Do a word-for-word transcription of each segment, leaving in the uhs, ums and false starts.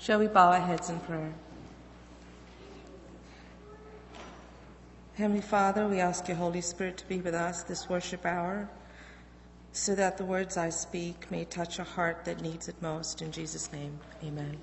Shall we bow our heads in prayer? Heavenly Father, we ask your Holy Spirit to be with us this worship hour, so that the words I speak may touch a heart that needs it most. In Jesus' name, amen.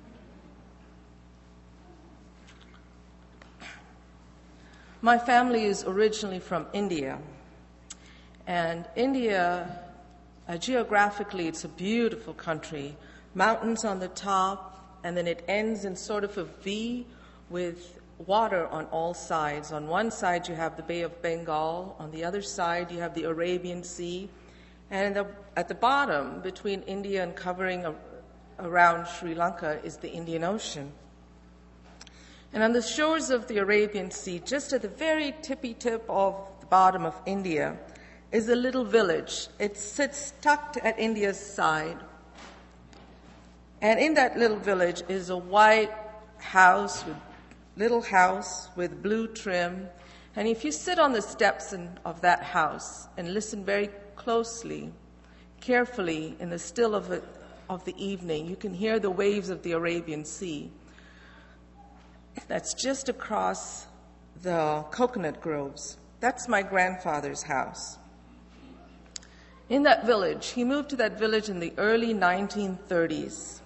My family is originally from India. And India, uh, geographically, it's a beautiful country. Mountains on the top, and then it ends in sort of a V with water on all sides. On one side, you have the Bay of Bengal. On the other side, you have the Arabian Sea. And the, at the bottom, between India and covering a, around Sri Lanka, is the Indian Ocean. And on the shores of the Arabian Sea, just at the very tippy tip of the bottom of India, is a little village. It sits tucked at India's side. And in that little village is a white house, with little house with blue trim. And if you sit on the steps in, of that house and listen very closely, carefully, in the still of, it, of the evening, you can hear the waves of the Arabian Sea. That's just across the coconut groves. That's my grandfather's house. In that village, he moved to that village in the early nineteen thirties.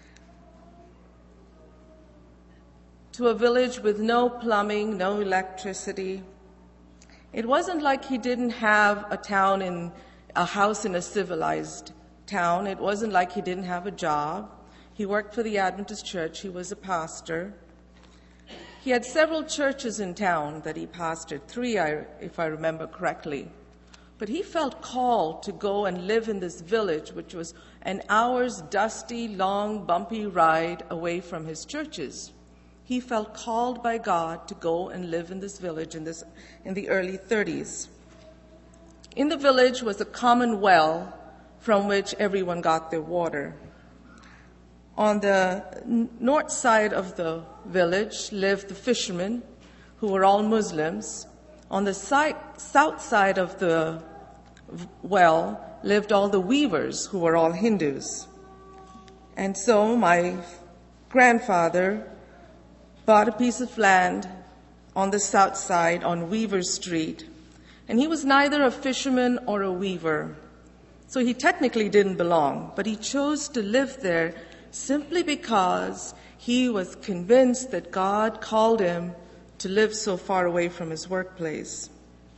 To a village with no plumbing, no electricity. It wasn't like he didn't have a town in a house in a civilized town. It wasn't like he didn't have a job. He worked for the Adventist church. He was a pastor. He had several churches in town that he pastored, three, if I remember correctly. But he felt called to go and live in this village, which was an hour's dusty, long, bumpy ride away from his churches. He felt called by God to go and live in this village in, this, in the early thirties. In the village was a common well from which everyone got their water. On the north side of the village lived the fishermen, who were all Muslims. On the side, south side of the well lived all the weavers, who were all Hindus. And so my grandfather bought a piece of land on the south side on Weaver Street. And he was neither a fisherman or a weaver. So he technically didn't belong, but he chose to live there simply because he was convinced that God called him to live so far away from his workplace.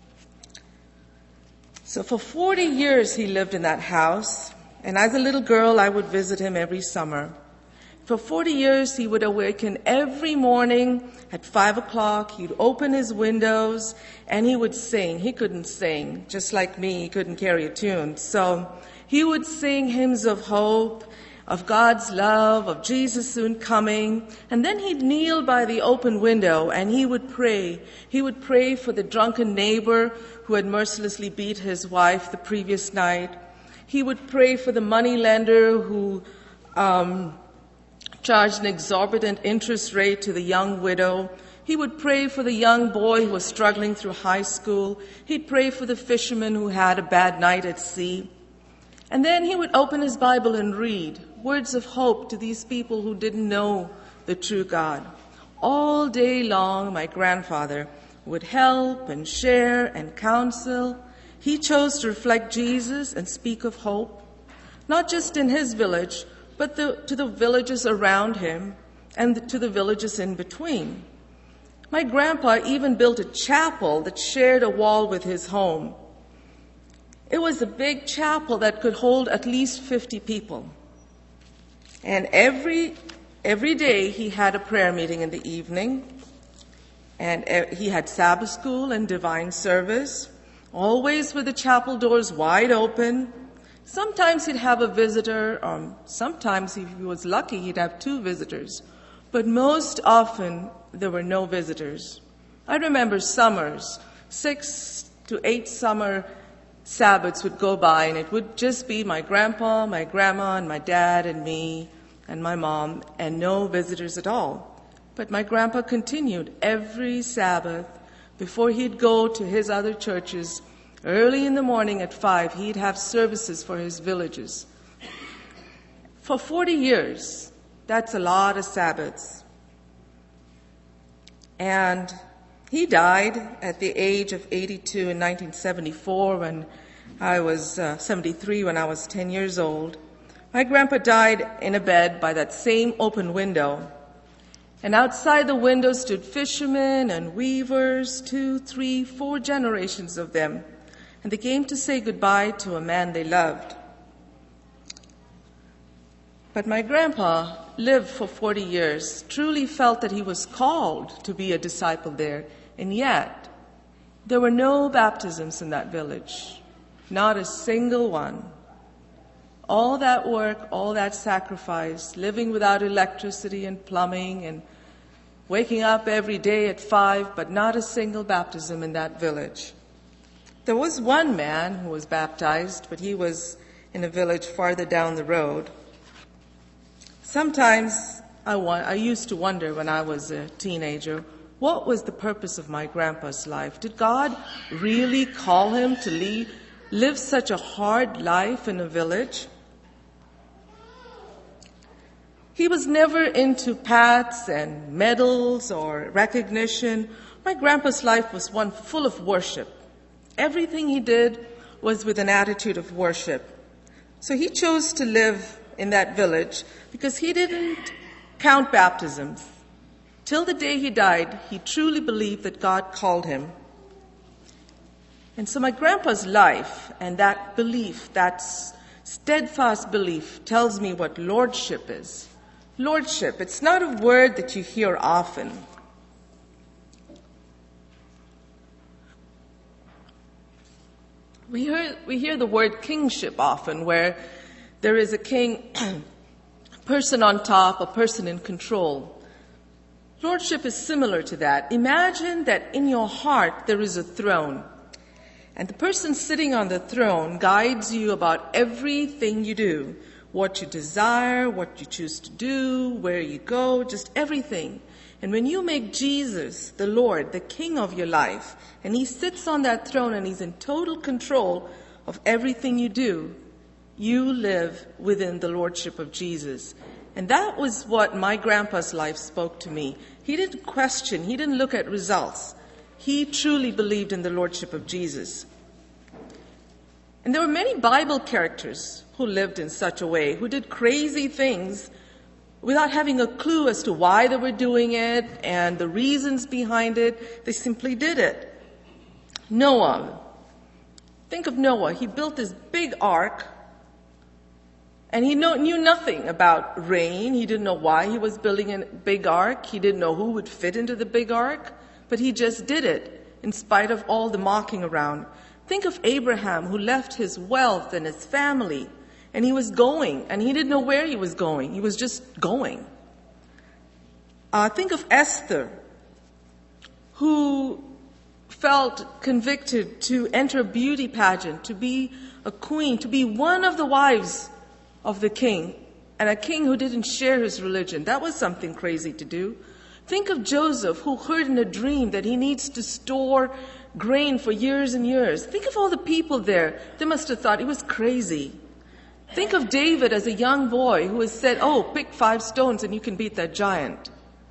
So for forty years he lived in that house, and as a little girl I would visit him every summer. For forty years, he would awaken every morning at five o'clock. He'd open his windows and he would sing. He couldn't sing, just like me. He couldn't carry a tune. So he would sing hymns of hope, of God's love, of Jesus soon coming. And then he'd kneel by the open window and he would pray. He would pray for the drunken neighbor who had mercilessly beat his wife the previous night. He would pray for the moneylender who um charged an exorbitant interest rate to the young widow. He would pray for the young boy who was struggling through high school. He'd pray for the fisherman who had a bad night at sea. And then he would open his Bible and read words of hope to these people who didn't know the true God. All day long, my grandfather would help and share and counsel. He chose to reflect Jesus and speak of hope, not just in his village, but the, to the villages around him and the, to the villages in between. My grandpa even built a chapel that shared a wall with his home. It was a big chapel that could hold at least fifty people. And every, every day he had a prayer meeting in the evening, and he had Sabbath school and divine service, always with the chapel doors wide open. Sometimes he'd have a visitor, or sometimes if he was lucky, he'd have two visitors. But most often, there were no visitors. I remember summers, six to eight summer Sabbaths would go by, and it would just be my grandpa, my grandma, and my dad, and me, and my mom, and no visitors at all. But my grandpa continued every Sabbath. Before he'd go to his other churches, early in the morning at five, he'd have services for his villages. For forty years, That's a lot of Sabbaths. And he died at the age of eighty-two in nineteen seventy-four when I was uh, seventy-three when I was ten years old. My grandpa died in a bed by that same open window. And outside the window stood fishermen and weavers, two, three, four generations of them. And they came to say goodbye to a man they loved. But my grandpa lived for forty years, truly felt that he was called to be a disciple there. And yet, there were no baptisms in that village. Not a single one. All that work, all that sacrifice, living without electricity and plumbing and waking up every day at five, but not a single baptism in that village. There was one man who was baptized, but he was in a village farther down the road. Sometimes I, wa- I used to wonder when I was a teenager, what was the purpose of my grandpa's life? Did God really call him to leave, live such a hard life in a village? He was never into pats and medals or recognition. My grandpa's life was one full of worship. Everything he did was with an attitude of worship. So he chose to live in that village because he didn't count baptisms. Till the day he died, he truly believed that God called him. And so my grandpa's life and that belief, that steadfast belief, tells me what lordship is. Lordship, it's not a word that you hear often. We hear, we hear the word kingship often, where there is a king, a person on top, a person in control. Lordship is similar to that. Imagine that in your heart there is a throne, and the person sitting on the throne guides you about everything you do. What you desire, what you choose to do, where you go, just everything. And when you make Jesus the Lord, the King of your life, and he sits on that throne and he's in total control of everything you do, you live within the lordship of Jesus. And that was what my grandpa's life spoke to me. He didn't question, he didn't look at results. He truly believed in the lordship of Jesus. And there were many Bible characters who lived in such a way, who did crazy things without having a clue as to why they were doing it and the reasons behind it. They simply did it. Noah. Think of Noah. He built this big ark, and he know, knew nothing about rain. He didn't know why he was building a big ark. He didn't know who would fit into the big ark, but he just did it in spite of all the mocking around. Think of Abraham, who left his wealth and his family, and he was going, and he didn't know where he was going. He was just going. Uh, think of Esther, who felt convicted to enter a beauty pageant, to be a queen, to be one of the wives of the king, and a king who didn't share his religion. That was something crazy to do. Think of Joseph, who heard in a dream that he needs to store grain for years and years. Think of all the people there. They must have thought he was crazy. Think of David as a young boy who has said, oh, pick five stones and you can beat that giant.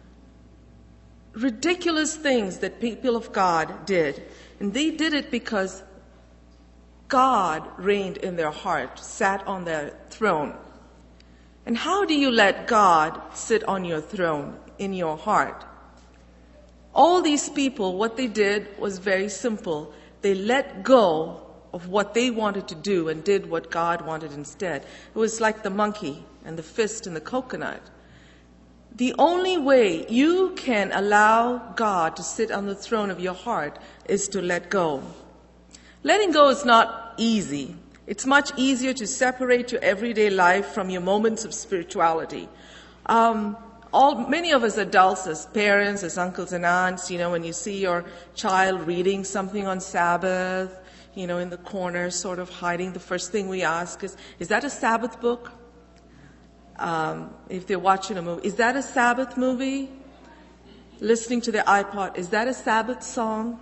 Ridiculous things that people of God did. And they did it because God reigned in their heart, sat on their throne. And how do you let God sit on your throne, in your heart? All these people, what they did was very simple. They let go of what they wanted to do and did what God wanted instead. It was like the monkey and the fist and the coconut. The only way you can allow God to sit on the throne of your heart is to let go. Letting go is not easy. It's much easier to separate your everyday life from your moments of spirituality. Um, all, many of us adults, as parents, as uncles and aunts, you know, when you see your child reading something on Sabbath, you know, in the corner, sort of hiding, the first thing we ask is, is that a Sabbath book? Um, if they're watching a movie, is that a Sabbath movie? Listening to their iPod, is that a Sabbath song?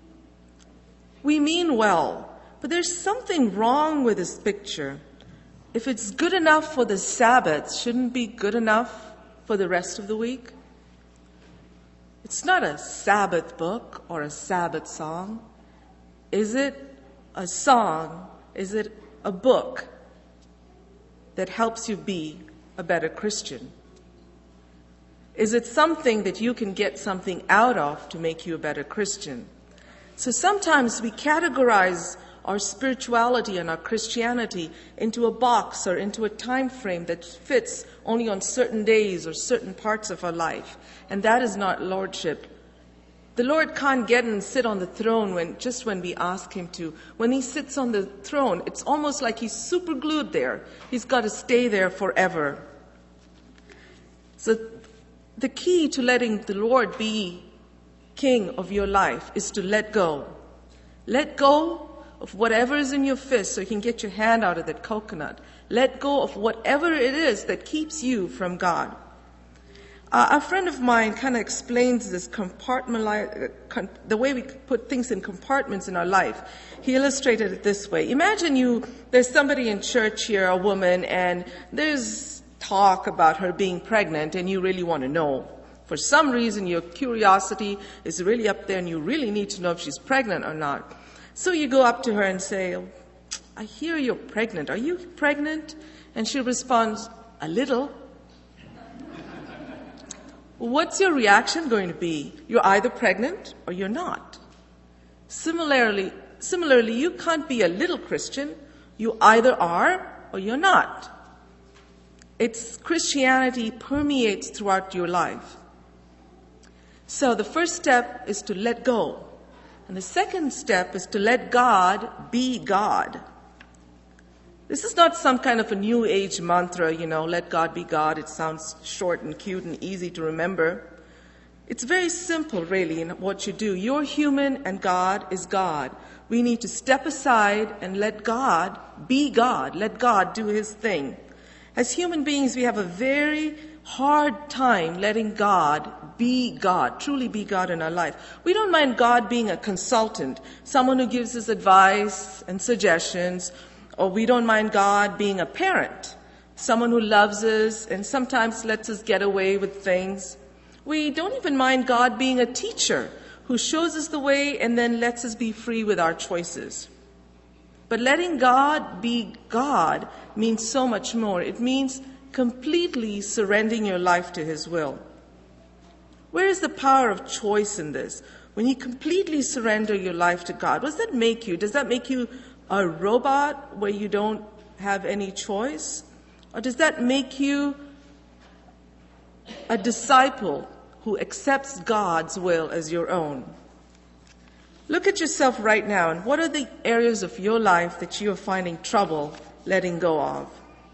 We mean well, but there's something wrong with this picture. if it's good enough for the Sabbath, shouldn't it be good enough for the rest of the week? It's not a Sabbath book or a Sabbath song. Is it a song? Is it a book that helps you be a better Christian? Is it something that you can get something out of to make you a better Christian? So sometimes we categorize our spirituality and our Christianity into a box or into a time frame that fits only on certain days or certain parts of our life. And that is not lordship. The Lord can't get and sit on the throne when just when we ask him to. When he sits on the throne, it's almost like he's super glued there. He's got to stay there forever. So the key to letting the Lord be king of your life is to let go. Let go of whatever is in your fist so you can get your hand out of that coconut. Let go of whatever it is that keeps you from God. Uh, a friend of mine kind of explains this compartmentalize, con- the way we put things in compartments in our life. He illustrated it this way. Imagine you, there's somebody in church here, a woman, and there's talk about her being pregnant, and you really want to know. For some reason, your curiosity is really up there, and you really need to know if she's pregnant or not. So you go up to her and say, oh, I hear you're pregnant. Are you pregnant? And she responds, a little. What's your reaction going to be? You're either pregnant or you're not. Similarly, similarly, you can't be a little Christian. You either are or you're not. It's Christianity permeates throughout your life. So the first step is to let go. And the second step is to let God be God. This is not some kind of a new age mantra, you know, let God be God. It sounds short and cute and easy to remember. It's very simple, really, in what you do. You're human and God is God. We need to step aside and let God be God. Let God do his thing. As human beings, we have a very hard time letting God be God, truly be God in our life. We don't mind God being a consultant, someone who gives us advice and suggestions, or we don't mind God being a parent, someone who loves us and sometimes lets us get away with things. We don't even mind God being a teacher who shows us the way and then lets us be free with our choices. But letting God be God means so much more. It means completely surrendering your life to his will. Where is the power of choice in this? When you completely surrender your life to God, what does that make you? Does that make you a robot where you don't have any choice? Or does that make you a disciple who accepts God's will as your own? Look at yourself right now, and what are the areas of your life that you are finding trouble letting go of?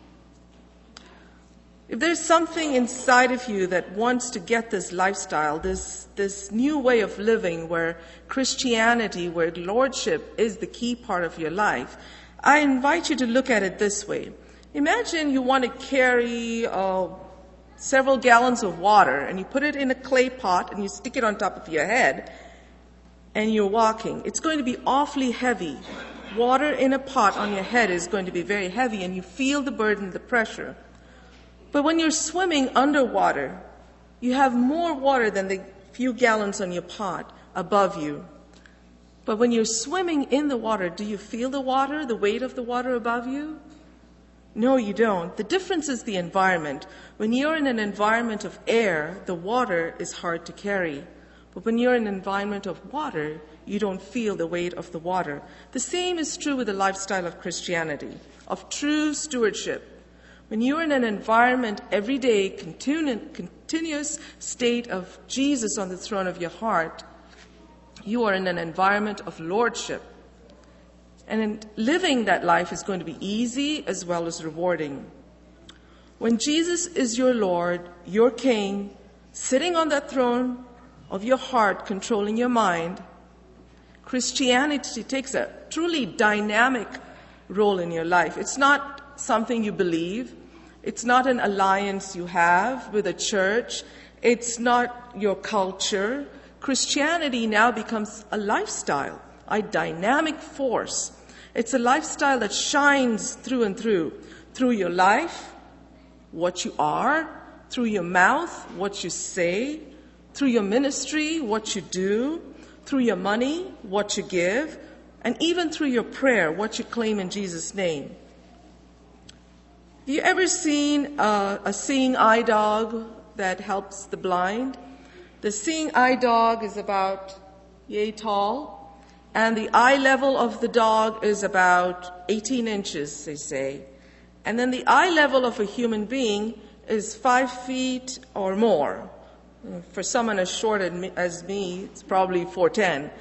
If there's something inside of you that wants to get this lifestyle, this, this new way of living where Christianity, where lordship is the key part of your life, I invite you to look at it this way. Imagine you want to carry uh, several gallons of water and you put it in a clay pot and you stick it on top of your head and you're walking. It's going to be awfully heavy. Water in a pot on your head is going to be very heavy and you feel the burden, the pressure. But when you're swimming underwater, you have more water than the few gallons on your pot above you. But when you're swimming in the water, do you feel the water, the weight of the water above you? No, you don't. The difference is the environment. When you're in an environment of air, the water is hard to carry. But when you're in an environment of water, you don't feel the weight of the water. The same is true with the lifestyle of Christianity, of true stewardship. When you're in an environment every day, continu- continuous state of Jesus on the throne of your heart, you are in an environment of lordship. And in living that life is going to be easy as well as rewarding. When Jesus is your Lord, your King, sitting on that throne of your heart, controlling your mind, Christianity takes a truly dynamic role in your life. It's not something you believe. It's not an alliance you have with a church. It's not your culture. Christianity now becomes a lifestyle, a dynamic force. It's a lifestyle that shines through and through. through your life, what you are, through your mouth, what you say, through your ministry, what you do, through your money, what you give, and even through your prayer, what you claim in Jesus' name. Have you ever seen a, a seeing eye dog that helps the blind? The seeing eye dog is about yay tall, and the eye level of the dog is about eighteen inches, they say. And then the eye level of a human being is five feet or more. For someone as short as me, it's probably four ten.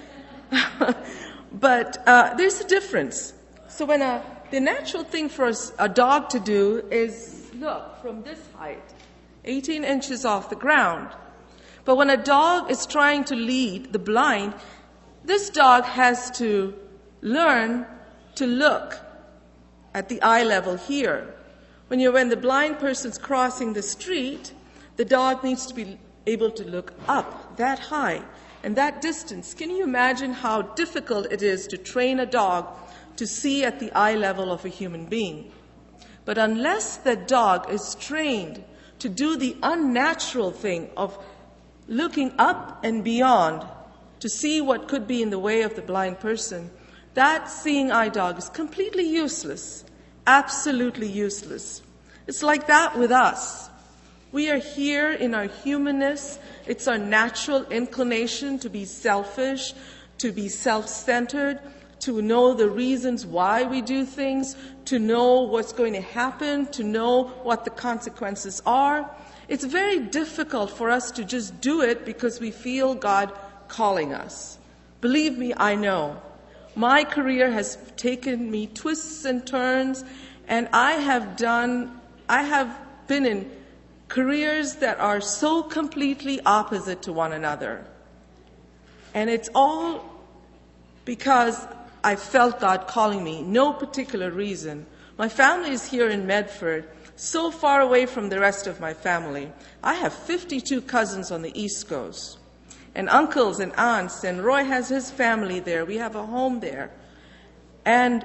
But uh, there's a difference. So when a, the natural thing for a, a dog to do is look from this height, eighteen inches off the ground. But when a dog is trying to lead the blind, this dog has to learn to look at the eye level here. When you're when the blind person's crossing the street, the dog needs to be able to look up that high and that distance. Can you imagine how difficult it is to train a dog to see at the eye level of a human being? But unless the dog is trained to do the unnatural thing of looking up and beyond to see what could be in the way of the blind person, that seeing eye dog is completely useless, absolutely useless. It's like that with us. We are here in our humanness. It's our natural inclination to be selfish, to be self-centered, to know the reasons why we do things, to know what's going to happen, to know what the consequences are. It's very difficult for us to just do it because we feel God calling us. Believe me, I know. My career has taken me twists and turns, and I have done, I have been in careers that are so completely opposite to one another. And it's all because I felt God calling me, no particular reason. My family is here in Medford, so far away from the rest of my family. I have fifty-two cousins on the East Coast, and uncles and aunts, and Roy has his family there. We have a home there. And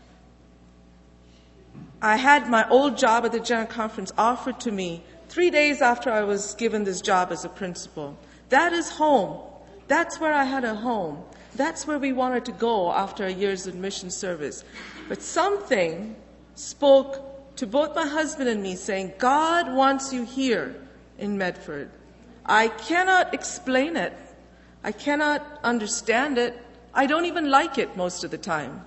I had my old job at the General Conference offered to me three days after I was given this job as a principal. That is home. That's where I had a home. That's where we wanted to go after a year's of mission service. But something spoke to both my husband and me saying, God wants you here in Medford. I cannot explain it. I cannot understand it. I don't even like it most of the time.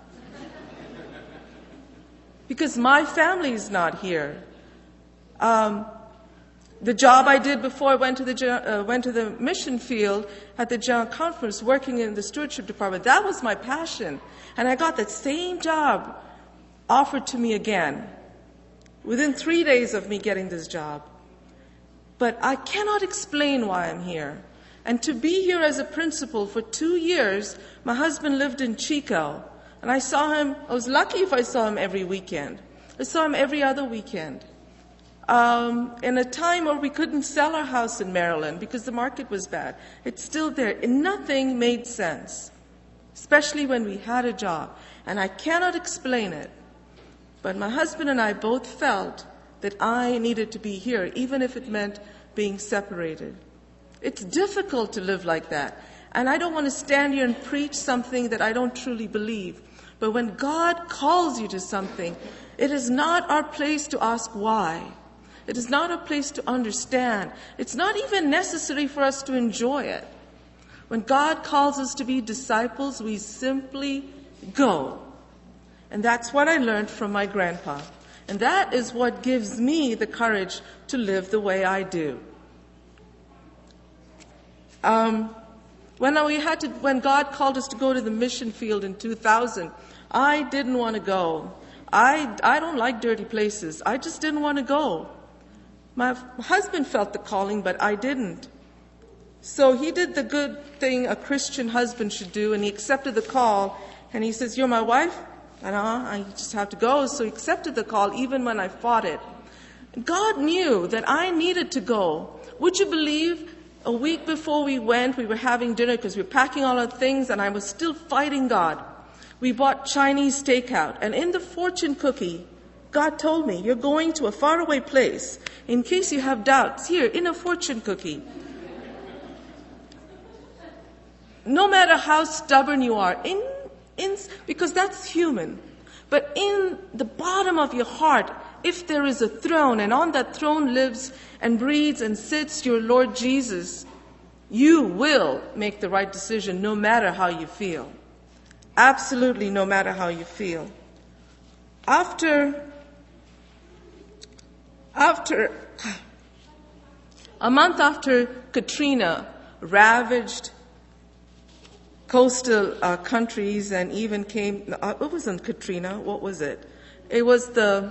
Because my family is not here. Um, the job I did before I went to the uh, went to the mission field at the General Conference, working in the stewardship department, that was my passion. And I got that same job offered to me again within three days of me getting this job. But I cannot explain why I'm here. And to be here as a principal for two years, my husband lived in Chico. And I saw him, I was lucky if I saw him every weekend. I saw him every other weekend. Um, in a time where we couldn't sell our house in Maryland because the market was bad. It's still there. And nothing made sense, especially when we had a job. And I cannot explain it. But my husband and I both felt that I needed to be here, even if it meant being separated. It's difficult to live like that. And I don't want to stand here and preach something that I don't truly believe. But when God calls you to something, it is not our place to ask why. It is not our place to understand. It's not even necessary for us to enjoy it. When God calls us to be disciples, we simply go. And that's what I learned from my grandpa. And that is what gives me the courage to live the way I do. Um, when we had to, when God called us to go to the mission field in two thousand, I didn't want to go. I, I don't like dirty places. I just didn't want to go. My husband felt the calling, but I didn't. So he did the good thing a Christian husband should do, and he accepted the call. And he says, "You're my wife?" And uh, I just have to go. So he accepted the call even when I fought it. God knew that I needed to go. Would you believe a week before we went, we were having dinner because we were packing all our things, and I was still fighting God. We bought Chinese takeout. And in the fortune cookie, God told me, you're going to a faraway place. In case you have doubts, here, in a fortune cookie. No matter how stubborn you are, in, in, because that's human. But in the bottom of your heart, if there is a throne, and on that throne lives and breathes and sits your Lord Jesus, you will make the right decision no matter how you feel. Absolutely no matter how you feel. After, after, a month after Katrina ravaged coastal uh, countries and even came, uh, it wasn't Katrina, what was it? It was the,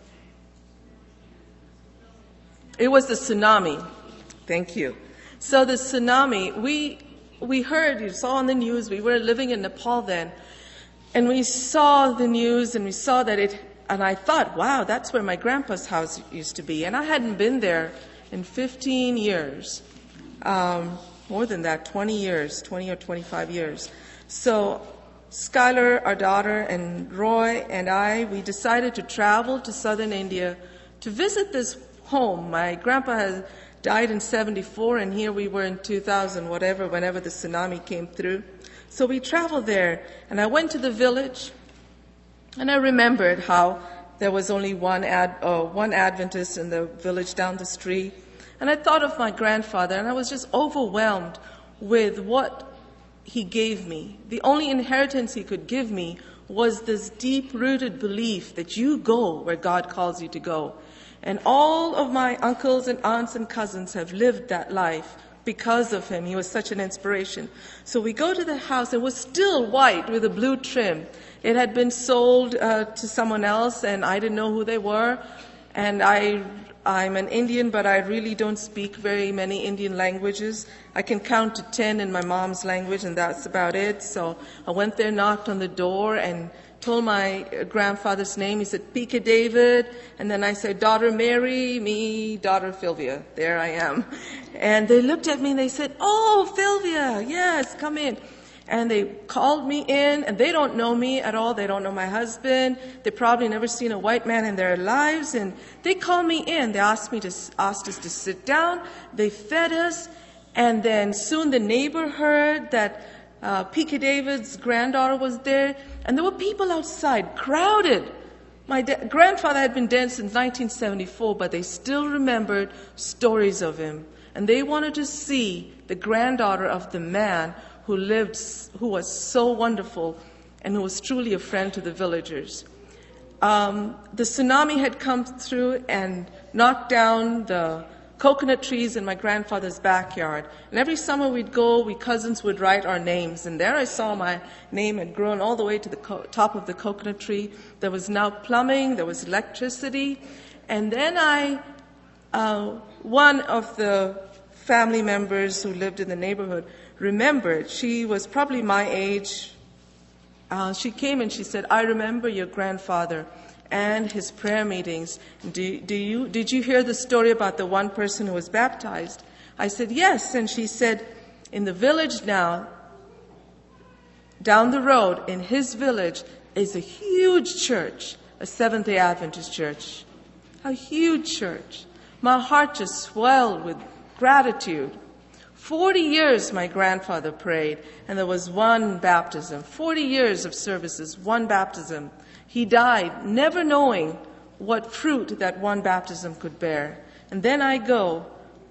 it was the tsunami. Thank you. So the tsunami, we, we heard, you saw on the news, we were living in Nepal then, and we saw the news and we saw that it, and I thought, wow, that's where my grandpa's house used to be. And I hadn't been there in fifteen years. Um, more than that, twenty years, twenty or twenty-five years. So Skylar, our daughter, and Roy and I, we decided to travel to southern India to visit this home. My grandpa has died in seventy-four, and here we were in two thousand, whatever, whenever the tsunami came through. So we traveled there, and I went to the village, and I remembered how there was only one ad, uh, one Adventist in the village down the street. And I thought of my grandfather, and I was just overwhelmed with what he gave me. The only inheritance he could give me was this deep-rooted belief that you go where God calls you to go. And all of my uncles and aunts and cousins have lived that life because of him. He was such an inspiration. So we go to the house. It was still white with a blue trim. It had been sold uh, to someone else, and I didn't know who they were. And I, I'm an Indian, but I really don't speak very many Indian languages. I can count to ten in my mom's language, and that's about it. So I went there, knocked on the door, and told my grandfather's name. He said, P K David. And then I said, daughter Mary, me, daughter Philvia. There I am. And they looked at me and they said, oh, Philvia, yes, come in. And they called me in, and they don't know me at all. They don't know my husband. They probably never seen a white man in their lives. And they called me in. They asked me to, asked us to sit down. They fed us. And then soon the neighbor heard that uh, P K David's granddaughter was there. And there were people outside, crowded. My de- grandfather had been dead since nineteen seventy-four, but they still remembered stories of him. And they wanted to see the granddaughter of the man who lived, who was so wonderful and who was truly a friend to the villagers. Um, the tsunami had come through and knocked down the coconut trees in my grandfather's backyard. And every summer we'd go, we cousins would write our names. And there I saw my name had grown all the way to the co- top of the coconut tree. There was now plumbing, there was electricity. And then I, uh, one of the family members who lived in the neighborhood remembered. She was probably my age. Uh, she came and she said, I remember your grandfather and his prayer meetings. Do, do you, did you hear the story about the one person who was baptized? I said, yes. And she said, in the village now, down the road, in his village, is a huge church, a Seventh-day Adventist church. A huge church. My heart just swelled with gratitude. Forty years my grandfather prayed, and there was one baptism. Forty years of services, one baptism. He died never knowing what fruit that one baptism could bear. And then I go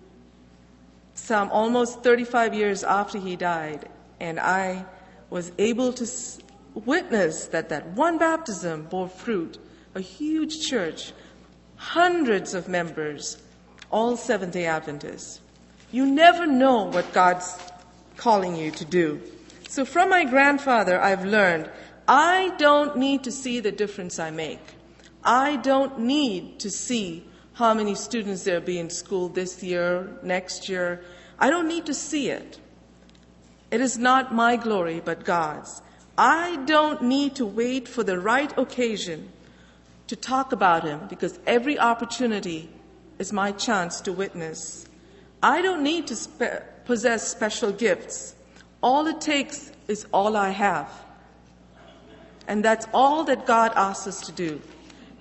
some almost thirty-five years after he died, and I was able to witness that that one baptism bore fruit. A huge church, hundreds of members, all Seventh-day Adventists. You never know what God's calling you to do. So from my grandfather, I've learned I don't need to see the difference I make. I don't need to see how many students there'll be in school this year, next year. I don't need to see it. It is not my glory, but God's. I don't need to wait for the right occasion to talk about him, because every opportunity is my chance to witness. I don't need to spe- possess special gifts. All it takes is all I have. And that's all that God asks us to do.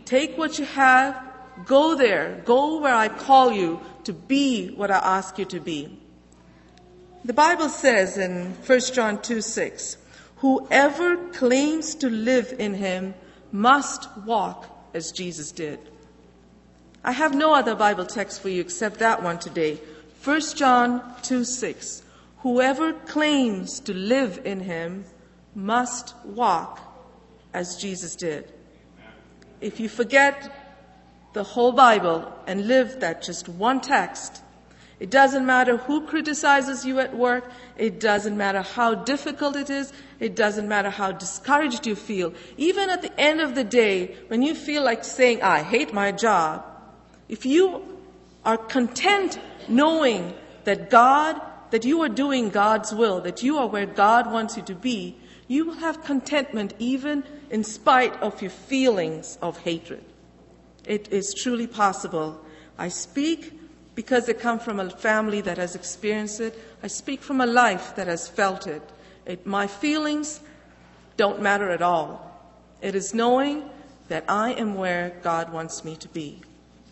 Take what you have, go there, go where I call you to be what I ask you to be. The Bible says in First John two six, whoever claims to live in him must walk as Jesus did. I have no other Bible text for you except that one today. First John two six, whoever claims to live in him must walk as Jesus did. If you forget the whole Bible and live that just one text, it doesn't matter who criticizes you at work. It doesn't matter how difficult it is. It doesn't matter how discouraged you feel. Even at the end of the day, when you feel like saying, I hate my job, if you are content knowing that God, that you are doing God's will, that you are where God wants you to be, you will have contentment even in spite of your feelings of hatred. It is truly possible. I speak because I come from a family that has experienced it. I speak from a life that has felt it. It my feelings don't matter at all. It is knowing that I am where God wants me to be.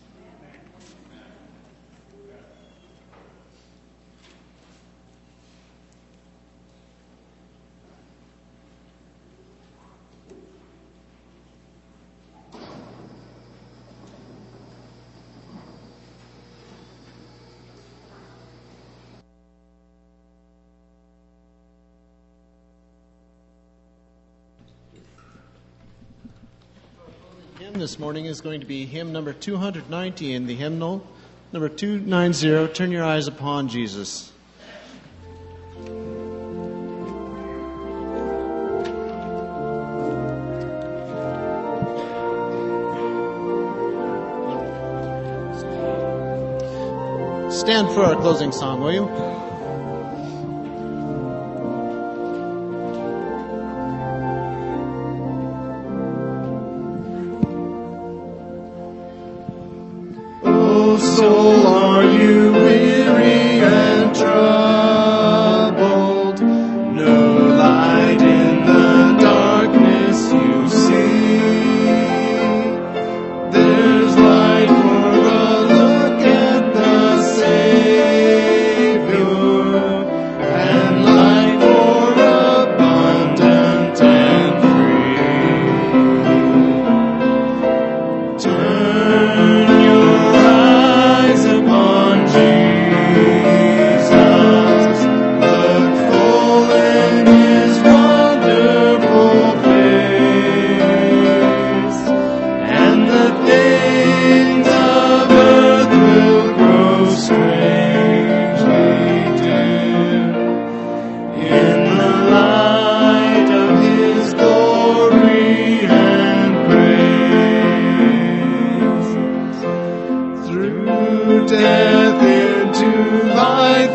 This morning is going to be hymn number two ninety in the hymnal. Number two ninety, Turn Your Eyes Upon Jesus. Stand for our closing song, will you? Soul, are you weary and troubled? No light in the darkness you see. There's light for a look at the Savior, and light for abundant and free. Turn your eyes upon Jesus, look full in his wonderful face, and the things of earth will grow strangely dim in the light of his glory and praise. Through death into life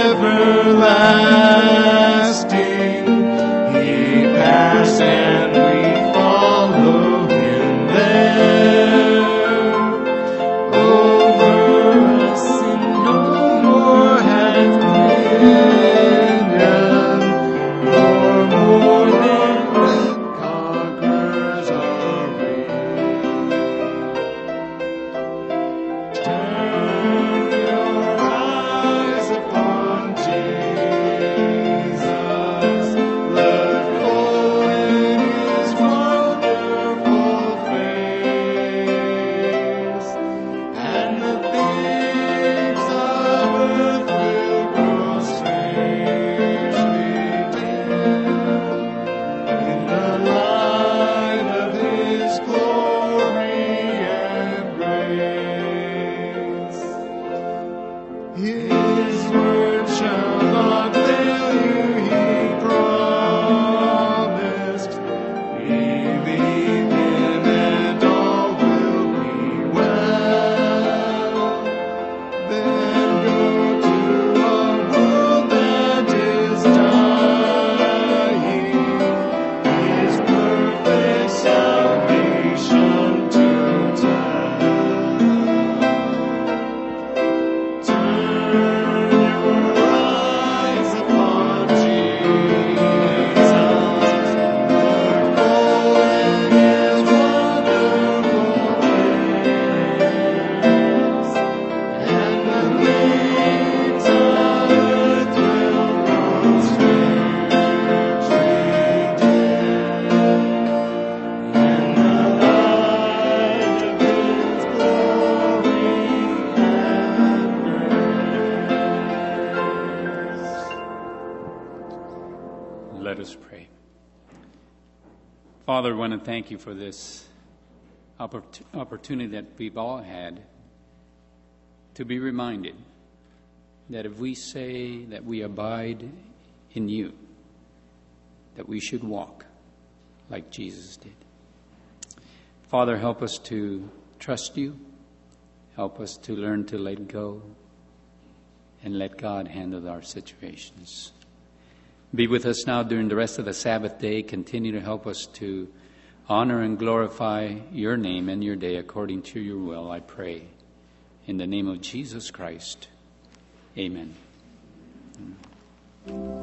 everlasting, he passed and we follow him there. Over us sin no more hath dominion, nor more than conquerors are we. Turn your eyes upon Jesus, look full in his wonderful face, and the things of earth will grow strangely dim in the light of his glory and grace. His word shall not fail you, he promised. Believe him and all will be well. Then go to a world that is dying, his perfect salvation to tell. Turn let us pray. Father, I want to thank you for this oppor- opportunity that we've all had to be reminded that if we say that we abide in you, that we should walk like Jesus did. Father, help us to trust you. Help us to learn to let go and let God handle our situations. Be with us now during the rest of the Sabbath day. Continue to help us to honor and glorify your name and your day according to your will, I pray. In the name of Jesus Christ, amen.